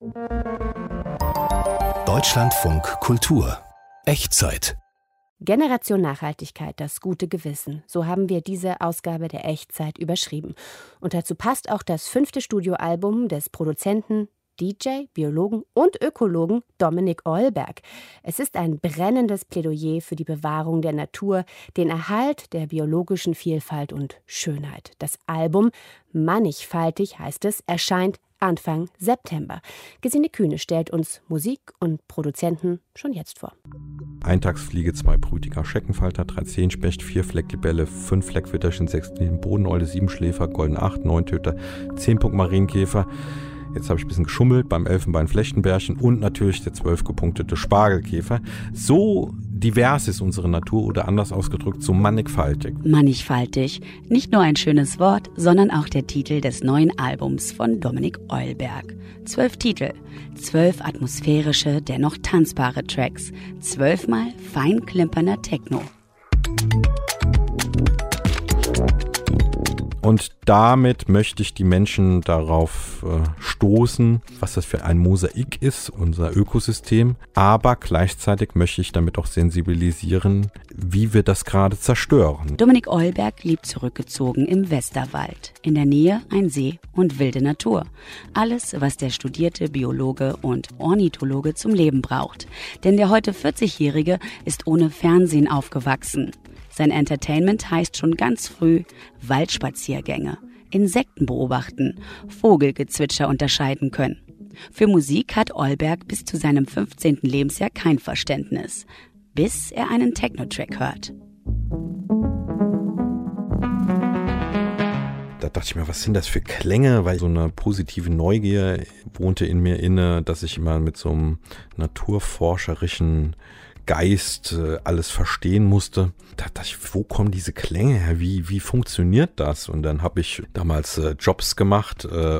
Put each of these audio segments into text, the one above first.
Deutschlandfunk Kultur. Echtzeit. Generation Nachhaltigkeit, das gute Gewissen. So haben wir diese Ausgabe der Echtzeit überschrieben. Und dazu passt auch das 5. Studioalbum des Produzenten, DJ, Biologen und Ökologen Dominik Eulberg. Es ist ein brennendes Plädoyer für die Bewahrung der Natur, den Erhalt der biologischen Vielfalt und Schönheit. Das Album Mannigfaltig heißt es, erscheint Anfang September. Gesine Kühne stellt uns Musik und Produzenten schon jetzt vor. Eintagsfliege, 2 Brütiger Scheckenfalter, 3 Zehenspecht, 4 Flecklibelle, 5 Fleckwitterchen, 6 Bodeneule, 7 Schläfer, Golden 8, 9 Töter, 10 Punkt Marienkäfer. Jetzt habe ich ein bisschen geschummelt beim Elfenbein-Flechtenbärchen und natürlich der 12 gepunktete Spargelkäfer. So divers ist unsere Natur oder anders ausgedrückt, so mannigfaltig. Mannigfaltig. Nicht nur ein schönes Wort, sondern auch der Titel des neuen Albums von Dominik Eulberg. 12 Titel, 12 atmosphärische, dennoch tanzbare Tracks, 12-mal fein klimpernder Techno. Und damit möchte ich die Menschen darauf stoßen, was das für ein Mosaik ist, unser Ökosystem. Aber gleichzeitig möchte ich damit auch sensibilisieren, wie wir das gerade zerstören. Dominik Eulberg lebt zurückgezogen im Westerwald. In der Nähe ein See und wilde Natur. Alles, was der studierte Biologe und Ornithologe zum Leben braucht. Denn der heute 40-Jährige ist ohne Fernsehen aufgewachsen. Sein Entertainment heißt schon ganz früh Waldspaziergänge, Insekten beobachten, Vogelgezwitscher unterscheiden können. Für Musik hat Eulberg bis zu seinem 15. Lebensjahr kein Verständnis, bis er einen Techno-Track hört. Da dachte ich mir, was sind das für Klänge? Weil so eine positive Neugier wohnte in mir inne, dass ich immer mit so einem naturforscherischen Geist alles verstehen musste. Da dachte ich, wo kommen diese Klänge her? Wie funktioniert das? Und dann habe ich damals Jobs gemacht,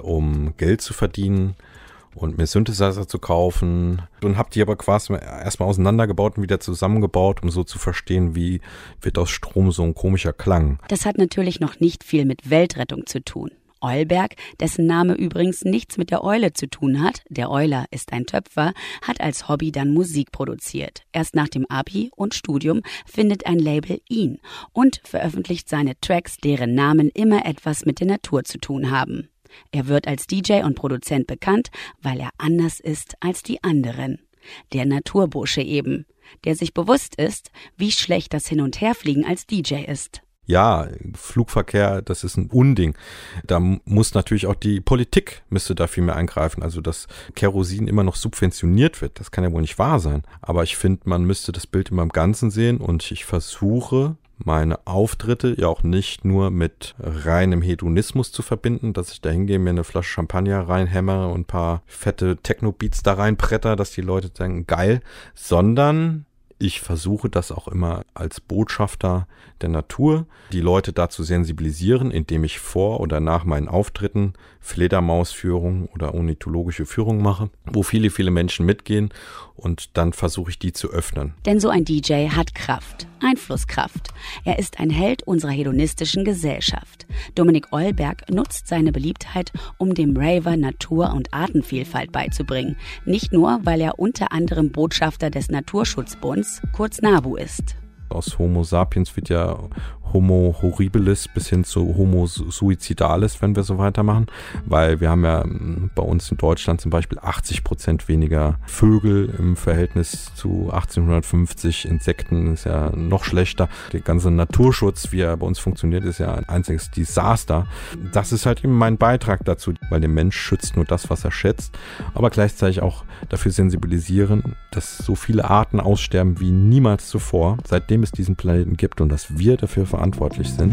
um Geld zu verdienen und mir Synthesizer zu kaufen. Und habe die aber quasi erstmal auseinandergebaut und wieder zusammengebaut, um so zu verstehen, wie wird aus Strom so ein komischer Klang. Das hat natürlich noch nicht viel mit Weltrettung zu tun. Eulberg, dessen Name übrigens nichts mit der Eule zu tun hat, der Euler ist ein Töpfer, hat als Hobby dann Musik produziert. Erst nach dem Abi und Studium findet ein Label ihn und veröffentlicht seine Tracks, deren Namen immer etwas mit der Natur zu tun haben. Er wird als DJ und Produzent bekannt, weil er anders ist als die anderen. Der Naturbursche eben, der sich bewusst ist, wie schlecht das Hin- und Herfliegen als DJ ist. Ja, Flugverkehr, das ist ein Unding. Da muss natürlich auch die Politik müsste da viel mehr eingreifen. Also, dass Kerosin immer noch subventioniert wird, das kann ja wohl nicht wahr sein. Aber ich finde, man müsste das Bild immer im Ganzen sehen und ich versuche, meine Auftritte ja auch nicht nur mit reinem Hedonismus zu verbinden, dass ich da hingehe, mir eine Flasche Champagner reinhämmere und ein paar fette Techno-Beats da reinbretter, dass die Leute denken, geil, sondern ich versuche das auch immer als Botschafter der Natur, die Leute dazu sensibilisieren, indem ich vor oder nach meinen Auftritten Fledermausführungen oder ornithologische Führungen mache, wo viele, viele Menschen mitgehen und dann versuche ich die zu öffnen. Denn so ein DJ hat Kraft, Einflusskraft. Er ist ein Held unserer hedonistischen Gesellschaft. Dominik Eulberg nutzt seine Beliebtheit, um dem Raver Natur- und Artenvielfalt beizubringen. Nicht nur, weil er unter anderem Botschafter des Naturschutzbunds, kurz NABU, ist. Aus Homo sapiens wird ja Homo horribilis bis hin zu Homo suizidalis, wenn wir so weitermachen, weil wir haben ja bei uns in Deutschland zum Beispiel 80% weniger Vögel im Verhältnis zu 1850, Insekten ist ja noch schlechter. Der ganze Naturschutz, wie er bei uns funktioniert, ist ja ein einziges Desaster. Das ist halt eben mein Beitrag dazu, weil der Mensch schützt nur das, was er schätzt, aber gleichzeitig auch dafür sensibilisieren, dass so viele Arten aussterben wie niemals zuvor, seitdem es diesen Planeten gibt und dass wir dafür verantwortlich sind.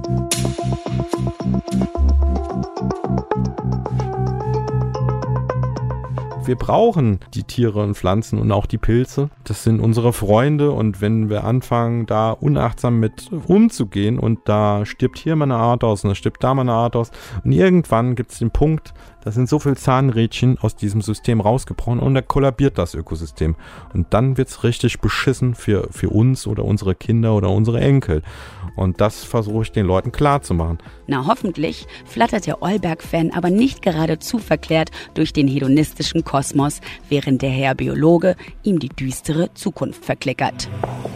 Wir brauchen die Tiere und Pflanzen und auch die Pilze. Das sind unsere Freunde und wenn wir anfangen, da unachtsam mit umzugehen und da stirbt hier mal eine Art aus und da stirbt da mal eine Art aus und irgendwann gibt es den Punkt, Da sind so viele Zahnrädchen aus diesem System rausgebrochen und da kollabiert das Ökosystem. Und dann wird's richtig beschissen für uns oder unsere Kinder oder unsere Enkel. Und das versuche ich den Leuten klarzumachen. Na, hoffentlich flattert der Olberg-Fan aber nicht geradezu verklärt durch den hedonistischen Kosmos, während der Herr Biologe ihm die düstere Zukunft verklickert.